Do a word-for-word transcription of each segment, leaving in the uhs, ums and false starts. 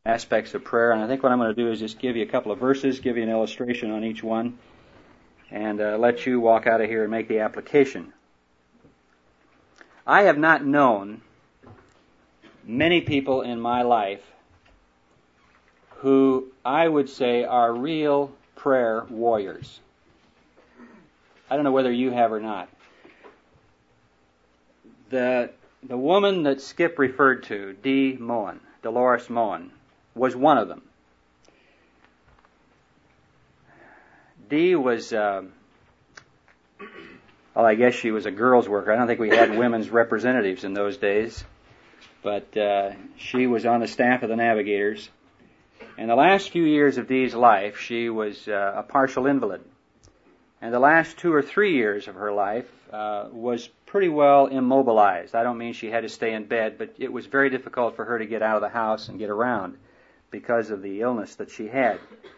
aspects of prayer, and I think what I'm going to do is just give you a couple of verses, give you an illustration on each one, and uh, let you walk out of here and make the application. I have not known many people in my life who I would say are real prayer warriors. I don't know whether you have or not. The the woman that Skip referred to, Dee Moen, Dolores Moen, was one of them. Dee was, uh, well, I guess she was a girls' worker. I don't think we had women's representatives in those days, but uh, she was on the staff of the Navigators. In the last few years of Dee's life, she was uh, a partial invalid. And the last two or three years of her life uh, was pretty well immobilized. I don't mean she had to stay in bed, but it was very difficult for her to get out of the house and get around because of the illness that she had.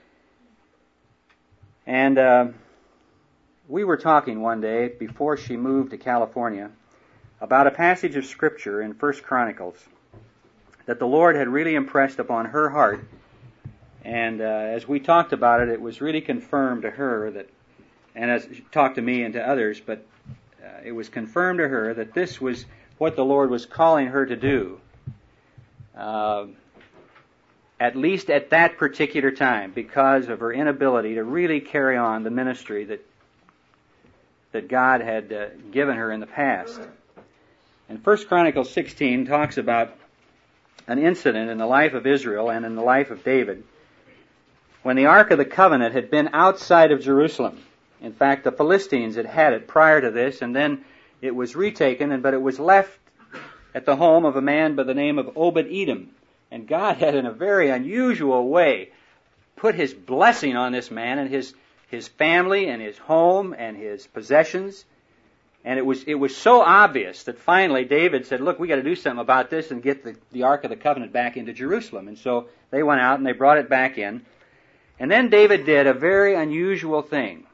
And uh, we were talking one day before she moved to California about a passage of Scripture in First Chronicles that the Lord had really impressed upon her heart. And uh, as we talked about it, it was really confirmed to her that, and as she talked to me and to others, but uh, it was confirmed to her that this was what the Lord was calling her to do, uh, at least at that particular time, because of her inability to really carry on the ministry that that God had uh, given her in the past. And First Chronicles sixteen talks about an incident in the life of Israel and in the life of David when the Ark of the Covenant had been outside of Jerusalem. In fact, the Philistines had had it prior to this, and then it was retaken, and but it was left at the home of a man by the name of Obed-Edom. And God had, in a very unusual way, put His blessing on this man and his his family and his home and his possessions. And it was it was so obvious that finally David said, look, we got to do something about this and get the, the Ark of the Covenant back into Jerusalem. And so they went out and they brought it back in. And then David did a very unusual thing.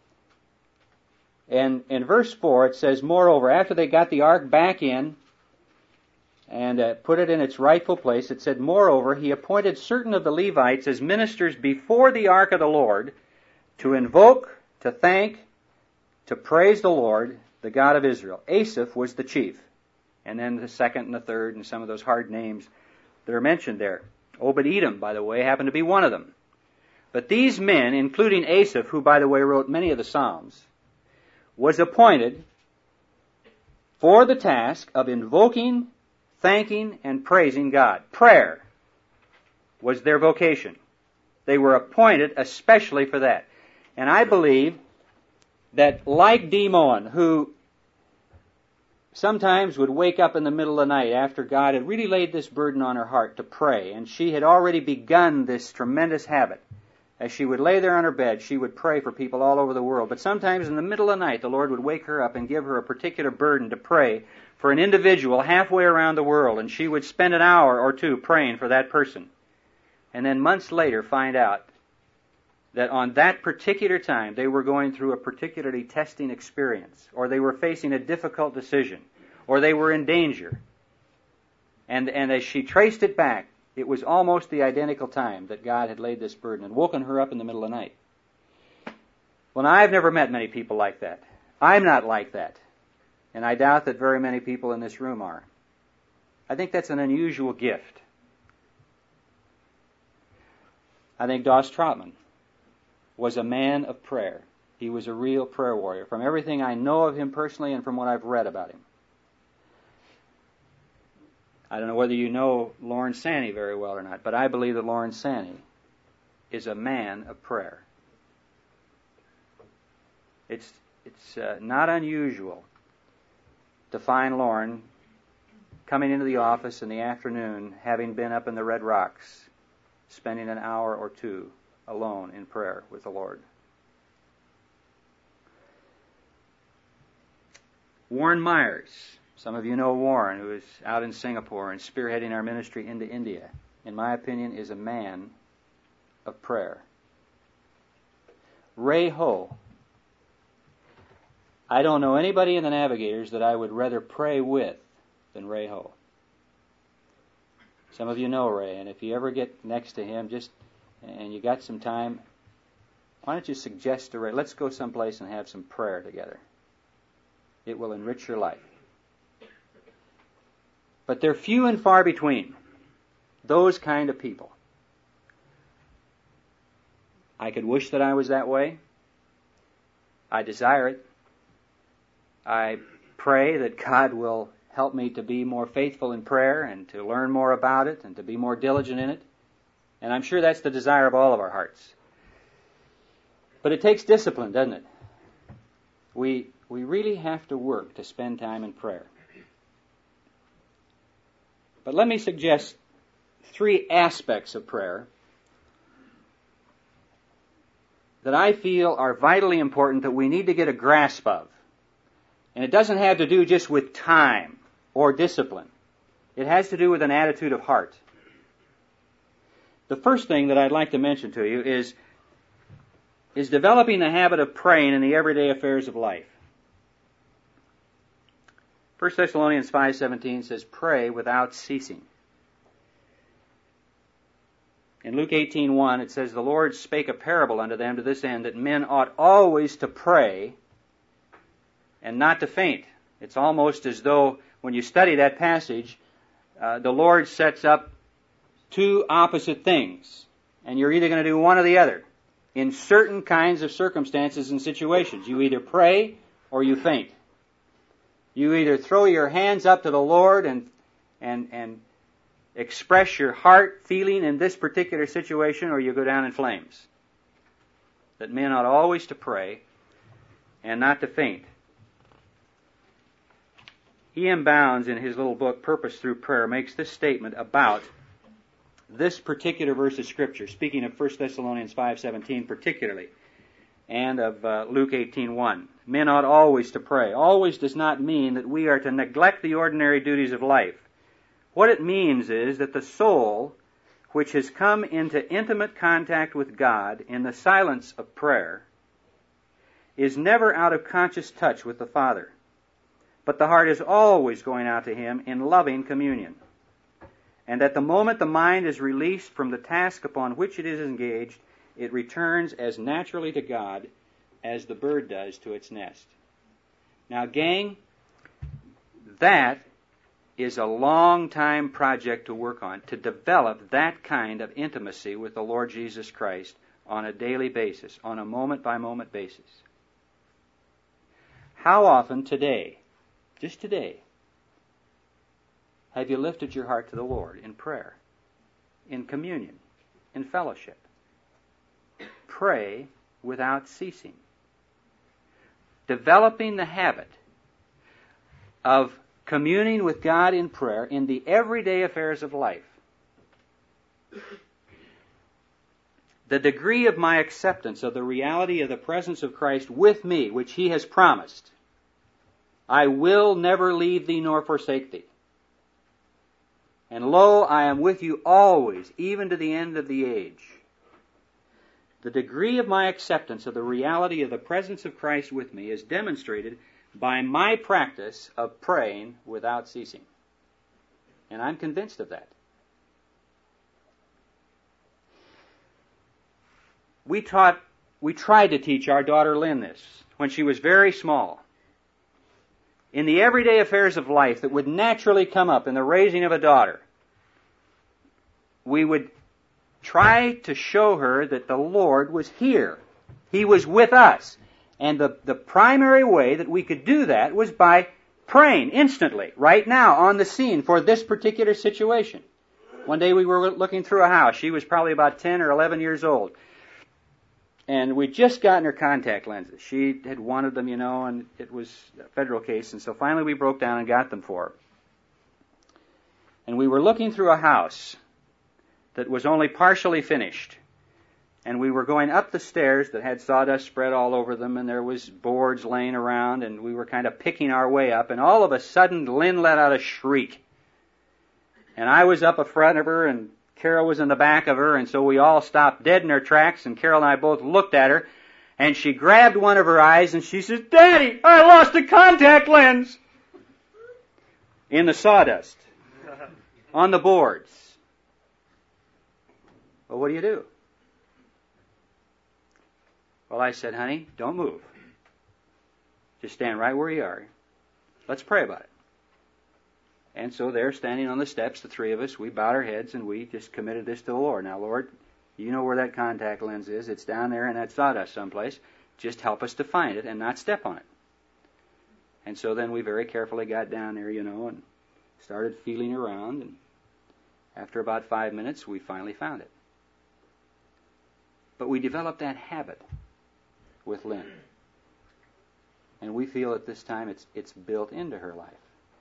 And in verse four it says, moreover, after they got the ark back in and uh, put it in its rightful place, it said, moreover, he appointed certain of the Levites as ministers before the ark of the Lord to invoke, to thank, to praise the Lord, the God of Israel. Asaph was the chief. And then the second and the third and some of those hard names that are mentioned there. Obed-Edom, by the way, happened to be one of them. But these men, including Asaph, who, by the way, wrote many of the Psalms, was appointed for the task of invoking, thanking, and praising God. Prayer was their vocation. They were appointed especially for that. And I believe that like Dee Moen, who sometimes would wake up in the middle of the night after God had really laid this burden on her heart to pray, and she had already begun this tremendous habit. As she would lay there on her bed, she would pray for people all over the world. But sometimes in the middle of the night, the Lord would wake her up and give her a particular burden to pray for an individual halfway around the world, and she would spend an hour or two praying for that person. And then months later find out that on that particular time they were going through a particularly testing experience, or they were facing a difficult decision, or they were in danger. And, and as she traced it back, it was almost the identical time that God had laid this burden and woken her up in the middle of the night. Well, now, I've never met many people like that. I'm not like that. And I doubt that very many people in this room are. I think that's an unusual gift. I think Doss Trotman was a man of prayer. He was a real prayer warrior, from everything I know of him personally and from what I've read about him. I don't know whether you know Lawrence Sanney very well or not, but I believe that Lawrence Sanney is a man of prayer. It's it's uh, not unusual to find Lauren coming into the office in the afternoon, having been up in the Red Rocks, spending an hour or two alone in prayer with the Lord. Warren Myers. Some of you know Warren, who is out in Singapore and spearheading our ministry into India. In my opinion, is a man of prayer. Ray Ho. I don't know anybody in the Navigators that I would rather pray with than Ray Ho. Some of you know Ray, and if you ever get next to him, just and you got some time, why don't you suggest to Ray, let's go someplace and have some prayer together. It will enrich your life. But they're few and far between, those kind of people. I could wish that I was that way. I desire it. I pray that God will help me to be more faithful in prayer and to learn more about it and to be more diligent in it. And I'm sure that's the desire of all of our hearts. But it takes discipline, doesn't it? We we really have to work to spend time in prayer. But let me suggest three aspects of prayer that I feel are vitally important that we need to get a grasp of. And it doesn't have to do just with time or discipline. It has to do with an attitude of heart. The first thing that I'd like to mention to you is, is developing the habit of praying in the everyday affairs of life. First Thessalonians five seventeen says, pray without ceasing. In Luke eighteen one, it says, the Lord spake a parable unto them to this end, that men ought always to pray and not to faint. It's almost as though when you study that passage, uh, the Lord sets up two opposite things, and you're either going to do one or the other. In certain kinds of circumstances and situations, you either pray or you faint. You either throw your hands up to the Lord and and and express your heart feeling in this particular situation, or you go down in flames. That men ought always to pray and not to faint. E M Bounds, in his little book, Purpose Through Prayer, makes this statement about this particular verse of Scripture, speaking of First Thessalonians five seventeen particularly, and of uh, Luke eighteen one. Men ought always to pray. Always does not mean that we are to neglect the ordinary duties of life. What it means is that the soul, which has come into intimate contact with God in the silence of prayer, is never out of conscious touch with the Father. But the heart is always going out to Him in loving communion. And at the moment the mind is released from the task upon which it is engaged, it returns as naturally to God as the bird does to its nest. Now, gang, that is a long-time project to work on, to develop that kind of intimacy with the Lord Jesus Christ on a daily basis, on a moment-by-moment basis. How often today, just today, have you lifted your heart to the Lord in prayer, in communion, in fellowship? Pray without ceasing. Developing the habit of communing with God in prayer in the everyday affairs of life. The degree of my acceptance of the reality of the presence of Christ with me, which He has promised, I will never leave thee nor forsake thee. And lo, I am with you always, even to the end of the age. The degree of my acceptance of the reality of the presence of Christ with me is demonstrated by my practice of praying without ceasing. And I'm convinced of that. We taught, we tried to teach our daughter Lynn this when she was very small. In the everyday affairs of life that would naturally come up in the raising of a daughter, we would try to show her that the Lord was here. He was with us. And the, the primary way that we could do that was by praying instantly, right now, on the scene for this particular situation. One day we were looking through a house. She was probably about ten or eleven years old. And we'd just gotten her contact lenses. She had wanted them, you know, and it was a federal case. And so finally we broke down and got them for her. And we were looking through a house that was only partially finished. And we were going up the stairs that had sawdust spread all over them, and there was boards laying around, and we were kind of picking our way up, and all of a sudden Lynn let out a shriek. And I was up in front of her, and Carol was in the back of her, and so we all stopped dead in our tracks, and Carol and I both looked at her, and she grabbed one of her eyes, and she says, "Daddy, I lost a contact lens!" In the sawdust. On the boards. Well, what do you do? Well, I said, honey, don't move. Just stand right where you are. Let's pray about it. And so there, standing on the steps, the three of us, we bowed our heads and we just committed this to the Lord. Now, Lord, you know where that contact lens is. It's down there in that sawdust someplace. Just help us to find it and not step on it. And so then we very carefully got down there, you know, and started feeling around. And after about five minutes, we finally found it. But we developed that habit with Lynn. And we feel at this time it's it's built into her life.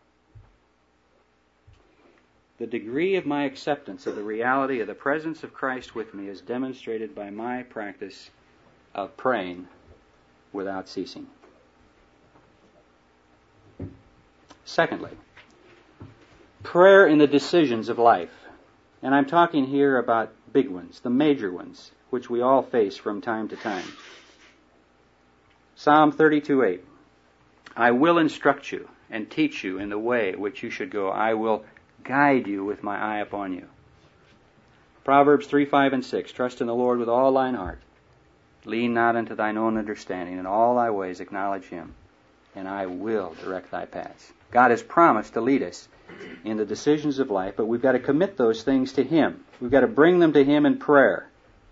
The degree of my acceptance of the reality of the presence of Christ with me is demonstrated by my practice of praying without ceasing. Secondly, prayer in the decisions of life. And I'm talking here about big ones, the major ones, which we all face from time to time. Psalm thirty-two eight. I will instruct you and teach you in the way which you should go. I will guide you with my eye upon you. Proverbs three five and six. Trust in the Lord with all thine heart. Lean not unto thine own understanding. In all thy ways acknowledge him, and I will direct thy paths. God has promised to lead us in the decisions of life, but we've got to commit those things to him. We've got to bring them to him in prayer.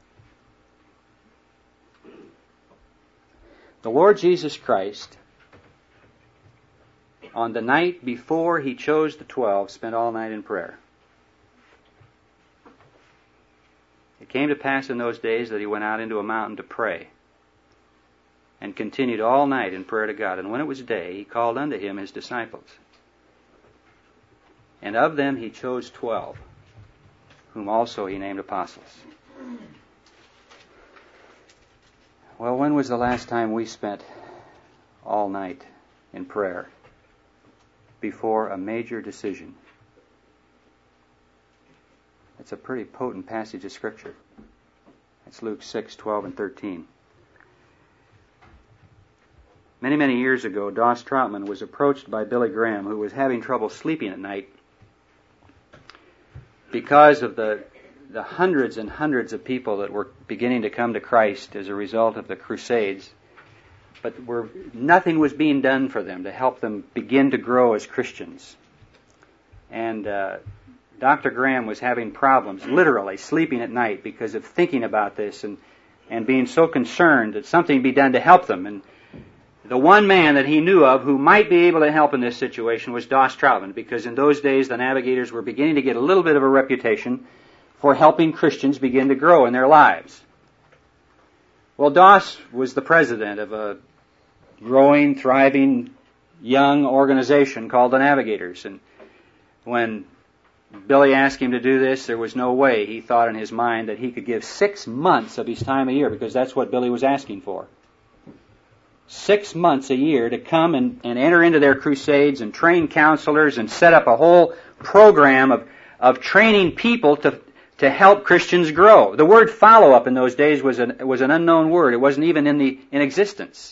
The Lord Jesus Christ, on the night before he chose the twelve, spent all night in prayer. It came to pass in those days that he went out into a mountain to pray, and continued all night in prayer to God. And when it was day, he called unto him his disciples. And of them he chose twelve, whom also he named apostles. Well, when was the last time we spent all night in prayer before a major decision? It's a pretty potent passage of Scripture. It's Luke six, twelve, and thirteen. Many, many years ago, Doss Troutman was approached by Billy Graham, who was having trouble sleeping at night because of the the hundreds and hundreds of people that were beginning to come to Christ as a result of the Crusades, but were, nothing was being done for them to help them begin to grow as Christians. And uh, Doctor Graham was having problems, literally sleeping at night because of thinking about this and, and being so concerned that something be done to help them. And the one man that he knew of who might be able to help in this situation was Doss Troutman, because in those days the Navigators were beginning to get a little bit of a reputation for helping Christians begin to grow in their lives. Well, Doss was the president of a growing, thriving, young organization called the Navigators. And when Billy asked him to do this, there was no way, he thought in his mind, that he could give six months of his time a year, because that's what Billy was asking for. Six months a year to come and, and enter into their crusades and train counselors and set up a whole program of, of training people to to help Christians grow. The word follow-up in those days was an, was an unknown word. It wasn't even in the in existence.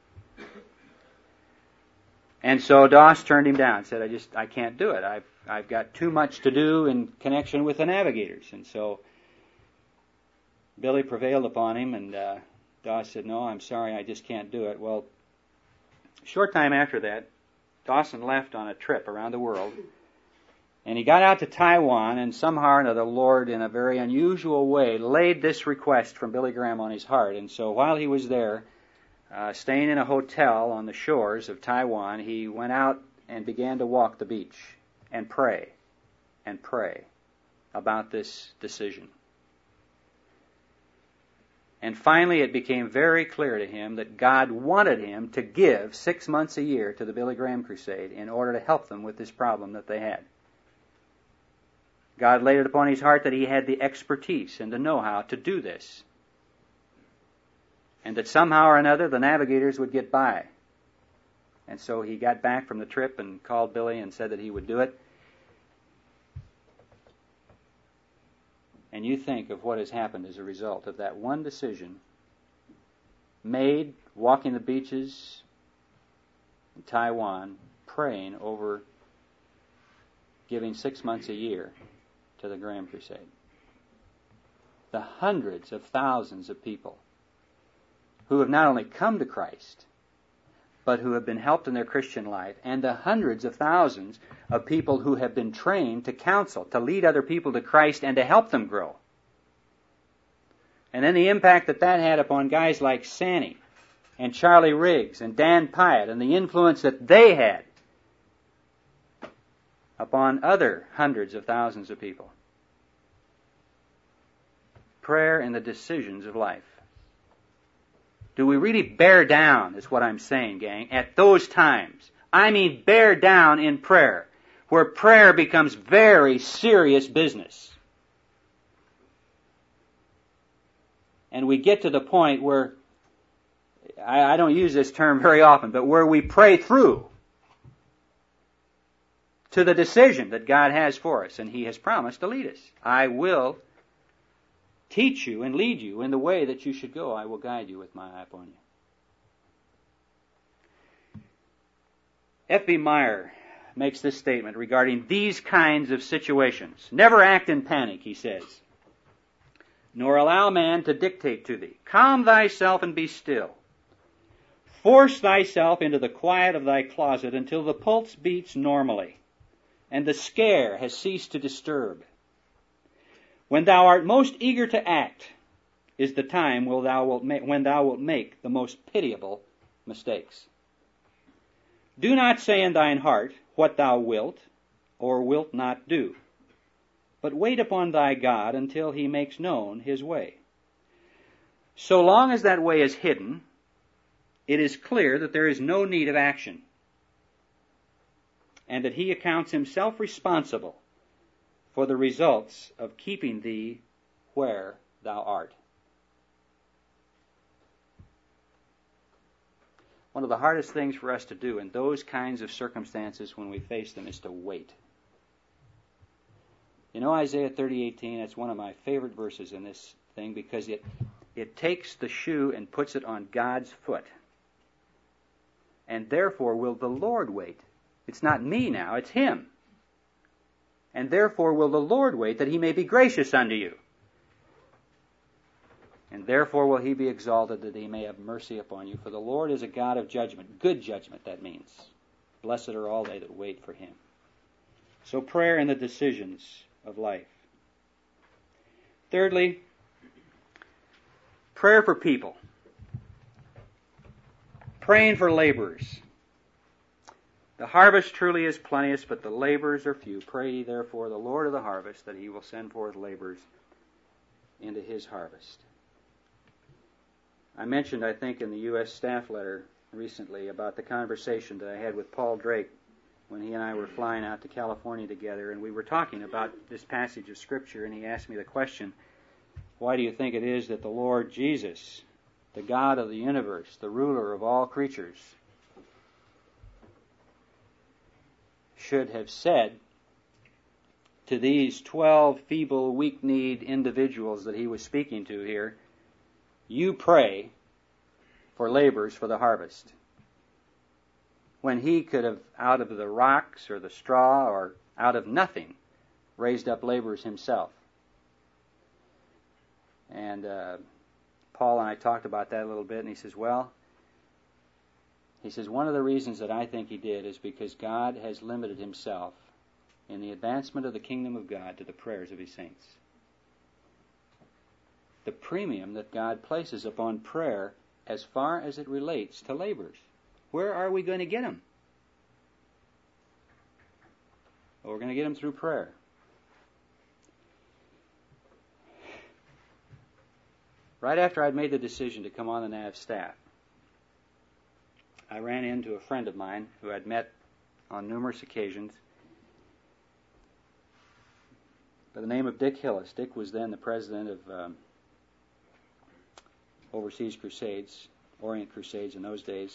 And so Doss turned him down and said, I just, I can't do it. I've, I've got too much to do in connection with the Navigators. And so Billy prevailed upon him, and uh, Doss said, no, I'm sorry, I just can't do it. Well, a short time after that, Dawson left on a trip around the world. And he got out to Taiwan, and somehow or another, the Lord, in a very unusual way, laid this request from Billy Graham on his heart. And so while he was there, uh, staying in a hotel on the shores of Taiwan, he went out and began to walk the beach and pray and pray about this decision. And finally, it became very clear to him that God wanted him to give six months a year to the Billy Graham Crusade in order to help them with this problem that they had. God laid it upon his heart that he had the expertise and the know-how to do this. And that somehow or another the Navigators would get by. And so he got back from the trip and called Billy and said that he would do it. And you think of what has happened as a result of that one decision made, walking the beaches in Taiwan, praying over giving six months a year to the Graham Crusade. the hundreds of thousands of people who have not only come to Christ, but who have been helped in their Christian life, and the hundreds of thousands of people who have been trained to counsel, to lead other people to Christ, and to help them grow. And then the impact that that had upon guys like Sanny and Charlie Riggs and Dan Pyatt, and the influence that they had upon other hundreds of thousands of people. Prayer and the decisions of life. Do we really bear down, is what I'm saying, gang, at those times? I mean bear down in prayer, where prayer becomes very serious business. And we get to the point where, I, I don't use this term very often, but where we pray through to the decision that God has for us, and He has promised to lead us. I will teach you and lead you in the way that you should go. I will guide you with my eye upon you. F B Meyer makes this statement regarding these kinds of situations. Never act in panic, he says, nor allow man to dictate to thee. Calm thyself and be still. Force thyself into the quiet of thy closet until the pulse beats normally, and the scare has ceased to disturb. When thou art most eager to act is the time when thou wilt make, when thou wilt make the most pitiable mistakes. Do not say in thine heart what thou wilt or wilt not do, but wait upon thy God until He makes known His way. So long as that way is hidden, it is clear that there is no need of action, and that He accounts Himself responsible for the results of keeping thee where thou art. One of the hardest things for us to do in those kinds of circumstances when we face them is to wait. You know Isaiah thirty eighteen, that's one of my favorite verses in this thing, because it, it takes the shoe and puts it on God's foot. And therefore will the Lord wait. It's not me now, it's Him. And therefore will the Lord wait, that He may be gracious unto you. And therefore will He be exalted, that He may have mercy upon you. For the Lord is a God of judgment. Good judgment, that means. Blessed are all they that wait for Him. So prayer and the decisions of life. Thirdly, prayer for people. Praying for laborers. The harvest truly is plenteous, but the laborers are few. Pray ye therefore the Lord of the harvest, that He will send forth laborers into His harvest. I mentioned, I think, in the U S staff letter recently about the conversation that I had with Paul Drake when he and I were flying out to California together, and we were talking about this passage of Scripture, and he asked me the question, why do you think it is that the Lord Jesus, the God of the universe, the ruler of all creatures, should have said to these twelve feeble, weak-kneed individuals that he was speaking to here, you pray for laborers for the harvest, when he could have, out of the rocks or the straw or out of nothing, raised up laborers himself. And uh, Paul and I talked about that a little bit, and he says, well, he says, one of the reasons that I think he did is because God has limited Himself in the advancement of the kingdom of God to the prayers of His saints. The premium that God places upon prayer as far as it relates to laborers. Where are we going to get them? Well, we're going to get them through prayer. Right after I'd made the decision to come on the N A V staff, I ran into a friend of mine who I'd met on numerous occasions by the name of Dick Hillis. Dick was then the president of um, Overseas Crusades, Orient Crusades in those days.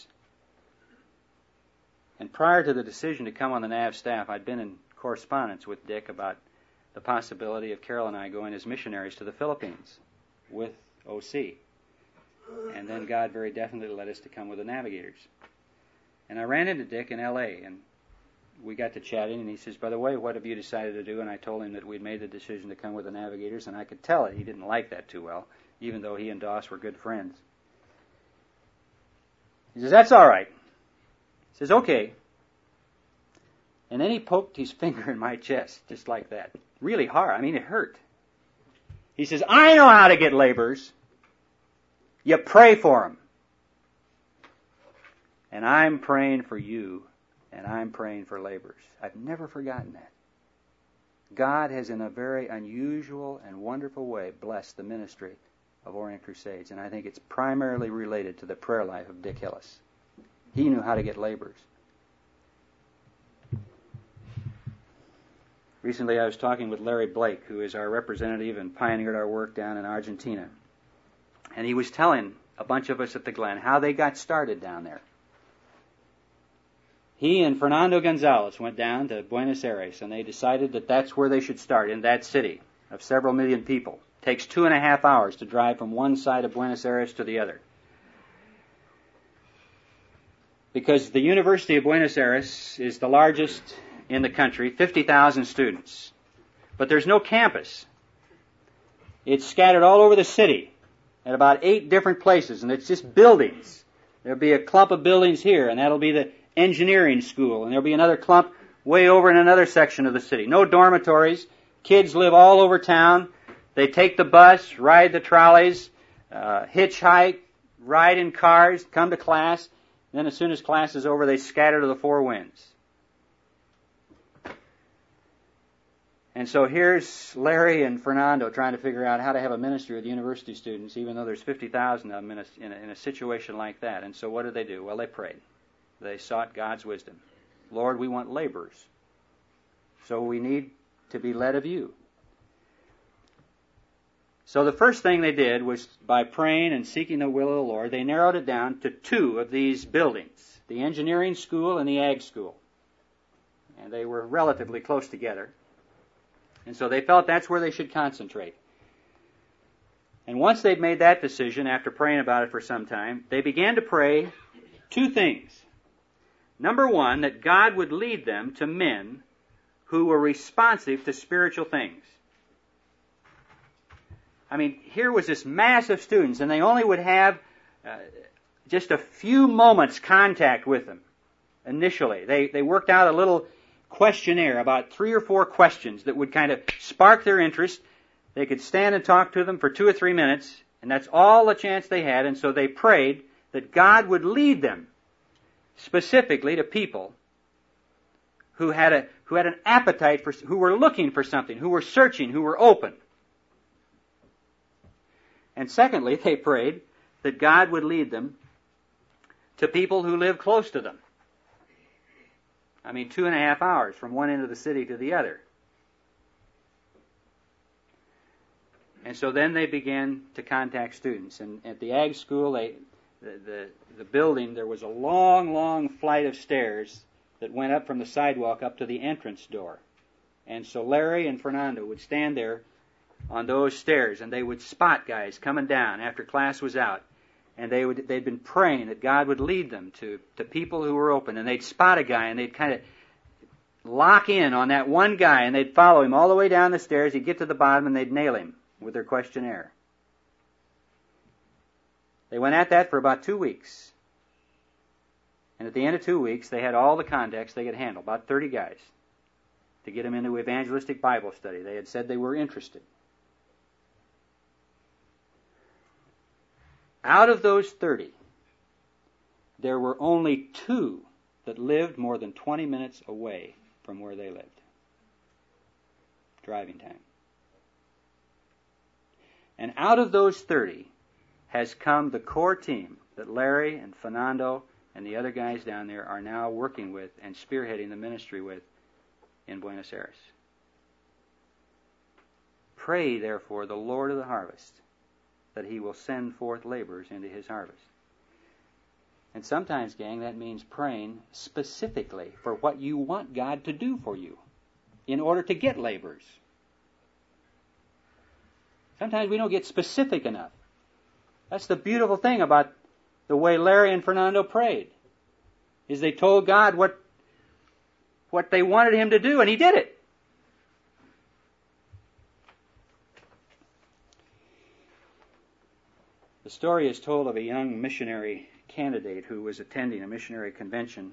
And prior to the decision to come on the N A V staff, I'd been in correspondence with Dick about the possibility of Carol and I going as missionaries to the Philippines with O C. And then God very definitely led us to come with the Navigators. And I ran into Dick in L A, and we got to chatting, and he says, by the way, what have you decided to do? And I told him that we'd made the decision to come with the Navigators, and I could tell it. He didn't like that too well, even though he and Doss were good friends. He says, that's all right. He says, okay. And then he poked his finger in my chest, just like that. Really hard. I mean, it hurt. He says, I know how to get laborers. You pray for them. And I'm praying for you, and I'm praying for laborers. I've never forgotten that. God has, in a very unusual and wonderful way, blessed the ministry of Orient Crusades, and I think it's primarily related to the prayer life of Dick Hillis. He knew how to get laborers. Recently I was talking with Larry Blake, who is our representative and pioneered our work down in Argentina. And he was telling a bunch of us at the Glen how they got started down there. He and Fernando Gonzalez went down to Buenos Aires, and they decided that that's where they should start, in that city of several million people. It takes two and a half hours to drive from one side of Buenos Aires to the other. Because the University of Buenos Aires is the largest in the country, fifty thousand students. But there's no campus. It's scattered all over the city at about eight different places, and it's just buildings. There'll be a clump of buildings here, and that'll be the engineering school, and there'll be another clump way over in another section of the city. No dormitories. Kids live all over town. They take the bus, ride the trolleys, uh, hitchhike, ride in cars, come to class. Then as soon as class is over, they scatter to the four winds. And so here's Larry and Fernando trying to figure out how to have a ministry with university students, even though there's fifty thousand of them in a, in a, in a situation like that. And so what did they do? Well, they prayed. They sought God's wisdom. Lord, we want laborers. So we need to be led of you. So the first thing they did was, by praying and seeking the will of the Lord, they narrowed it down to two of these buildings, the engineering school and the ag school. And they were relatively close together. And so they felt that's where they should concentrate. And once they'd made that decision, after praying about it for some time, they began to pray two things. Number one, that God would lead them to men who were responsive to spiritual things. I mean, here was this mass of students, and they only would have uh, just a few moments contact with them initially. They, they worked out a little questionnaire, about three or four questions that would kind of spark their interest. They could stand and talk to them for two or three minutes, and that's all the chance they had, and so they prayed that God would lead them specifically to people who had a who had an appetite for, who were looking for something, who were searching, who were open. And secondly, they prayed that God would lead them to people who live close to them. I mean, two and a half hours from one end of the city to the other. And so then they began to contact students. And at the ag school, they, the, the, the building, there was a long, long flight of stairs that went up from the sidewalk up to the entrance door. And so Larry and Fernando would stand there on those stairs, and they would spot guys coming down after class was out. And they would, they'd been praying that God would lead them to, to people who were open. And they'd spot a guy, and they'd kind of lock in on that one guy, and they'd follow him all the way down the stairs. He'd get to the bottom, and they'd nail him with their questionnaire. They went at that for about two weeks. And at the end of two weeks, they had all the contacts they could handle, about thirty guys, to get them into evangelistic Bible study. They had said they were interested. Out of those thirty, there were only two that lived more than twenty minutes away from where they lived. Driving time. And out of those thirty has come the core team that Larry and Fernando and the other guys down there are now working with and spearheading the ministry with in Buenos Aires. Pray, therefore, the Lord of the harvest, that he will send forth laborers into his harvest. And sometimes, gang, that means praying specifically for what you want God to do for you in order to get laborers. Sometimes we don't get specific enough. That's the beautiful thing about the way Larry and Fernando prayed, is they told God what what they wanted him to do, and he did it. The story is told of a young missionary candidate who was attending a missionary convention.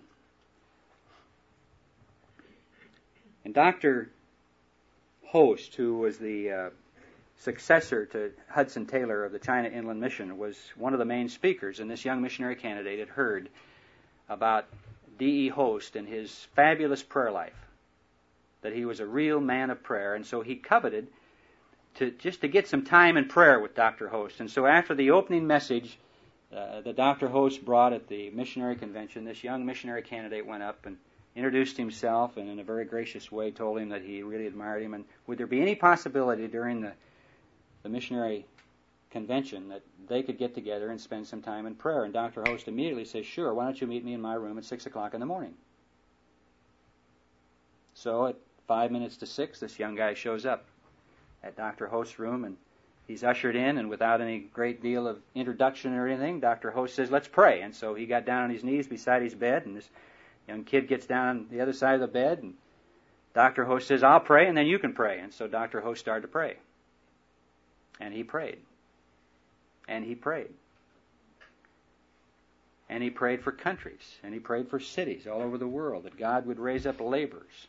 And Doctor Host, who was the uh, successor to Hudson Taylor of the China Inland Mission, was one of the main speakers, and this young missionary candidate had heard about D E Host and his fabulous prayer life, that he was a real man of prayer, and so he coveted to just to get some time in prayer with Doctor Host. And so after the opening message uh, that Doctor Host brought at the missionary convention, this young missionary candidate went up and introduced himself, and in a very gracious way told him that he really admired him, and would there be any possibility during the, the missionary convention that they could get together and spend some time in prayer. And Doctor Host immediately says, sure, why don't you meet me in my room at six o'clock in the morning? So at five minutes to six, this young guy shows up at Doctor Host's room, and he's ushered in, and without any great deal of introduction or anything, Doctor Host says, let's pray. And so he got down on his knees beside his bed, and this young kid gets down on the other side of the bed, and Doctor Host says, I'll pray, and then you can pray. And so Doctor Host started to pray. And he prayed. And he prayed. And he prayed for countries, and he prayed for cities all over the world, that God would raise up laborers.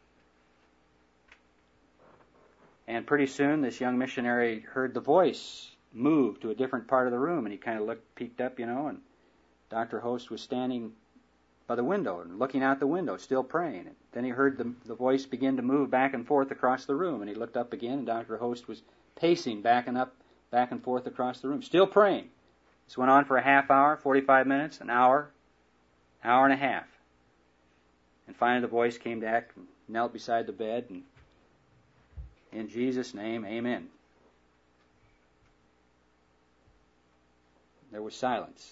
And pretty soon this young missionary heard the voice move to a different part of the room, and he kind of looked, peeked up, you know, and Doctor Host was standing by the window and looking out the window, still praying. And then he heard the, the voice begin to move back and forth across the room, and he looked up again, and Doctor Host was pacing back and up, back and forth across the room, still praying. This went on for a half hour, forty-five minutes, an hour, hour and a half. And finally the voice came back and knelt beside the bed, and in Jesus' name, amen. There was silence.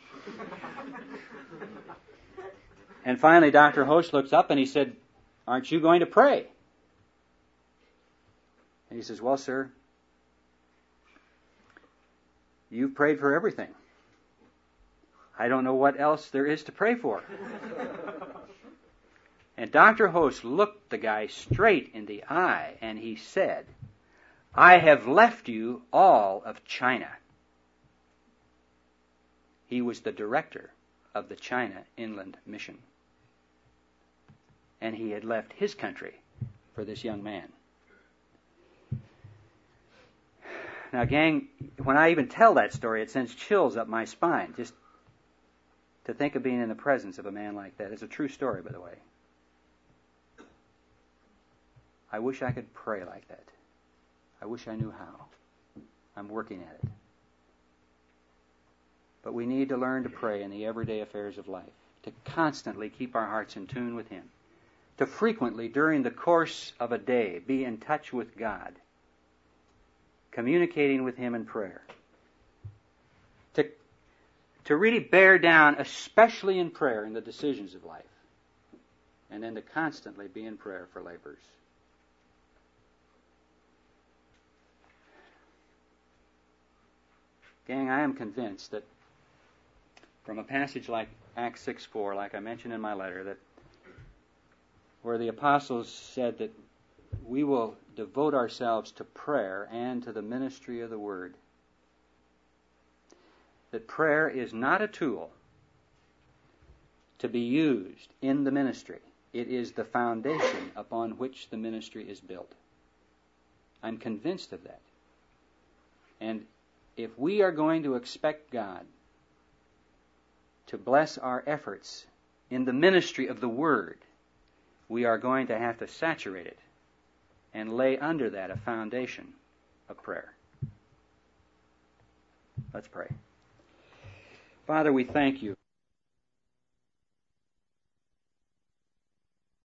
And finally, Doctor Host looks up and he said, aren't you going to pray? And he says, well, sir, you've prayed for everything. I don't know what else there is to pray for. And Doctor Host looked the guy straight in the eye and he said, I have left you all of China. He was the director of the China Inland Mission. And he had left his country for this young man. Now, gang, when I even tell that story, it sends chills up my spine, just to think of being in the presence of a man like that. It's a true story, by the way. I wish I could pray like that. I wish I knew how. I'm working at it. But we need to learn to pray in the everyday affairs of life, to constantly keep our hearts in tune with Him, to frequently, during the course of a day, be in touch with God, communicating with Him in prayer, to, to really bear down, especially in prayer, in the decisions of life, and then to constantly be in prayer for laborers. Gang, I am convinced that from a passage like Acts six four, like I mentioned in my letter, that where the apostles said that we will devote ourselves to prayer and to the ministry of the Word, that prayer is not a tool to be used in the ministry. It is the foundation upon which the ministry is built. I'm convinced of that. And if we are going to expect God to bless our efforts in the ministry of the Word, we are going to have to saturate it and lay under that a foundation of prayer. Let's pray. Father, we thank you.